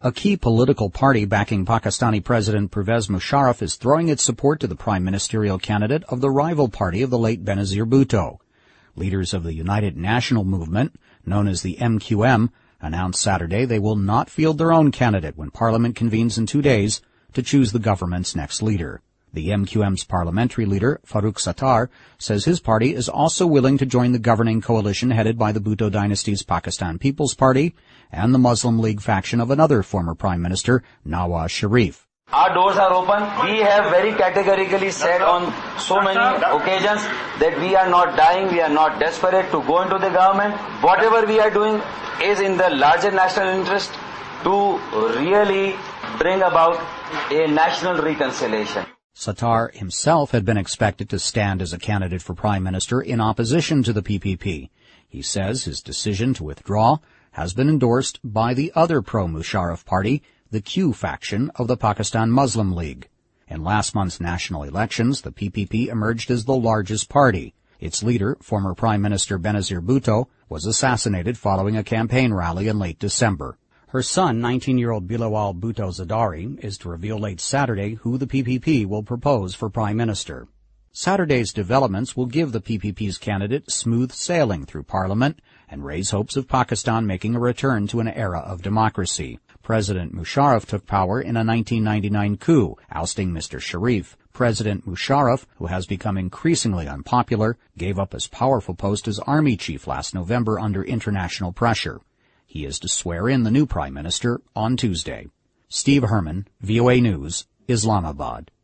A key political party backing Pakistani President Pervez Musharraf is throwing its support to the prime ministerial candidate of the rival party of the late Benazir Bhutto. Leaders of the United National Movement, known as the MQM, announced Saturday they will not field their own candidate when Parliament convenes in 2 days to choose the government's next leader. The MQM's parliamentary leader, Farooq Sattar, says his party is also willing to join the governing coalition headed by the Bhutto dynasty's Pakistan People's Party and the Muslim League faction of another former Prime Minister, Nawaz Sharif. Our doors are open. We have very categorically said on so many occasions that we are not dying, we are not desperate to go into the government. Whatever we are doing is in the larger national interest to really bring about a national reconciliation. Sattar himself had been expected to stand as a candidate for Prime Minister in opposition to the PPP. He says his decision to withdraw has been endorsed by the other pro-Musharraf party, the Q faction of the Pakistan Muslim League. In last month's national elections, the PPP emerged as the largest party. Its leader, former Prime Minister Benazir Bhutto, was assassinated following a campaign rally in late December. Her son, 19-year-old Bilawal Bhutto Zardari, is to reveal late Saturday who the PPP will propose for Prime Minister. Saturday's developments will give the PPP's candidate smooth sailing through Parliament and raise hopes of Pakistan making a return to an era of democracy. President Musharraf took power in a 1999 coup, ousting Mr. Sharif. President Musharraf, who has become increasingly unpopular, gave up his powerful post as army chief last November under international pressure. He is to swear in the new prime minister on Tuesday. Steve Herman, VOA News, Islamabad.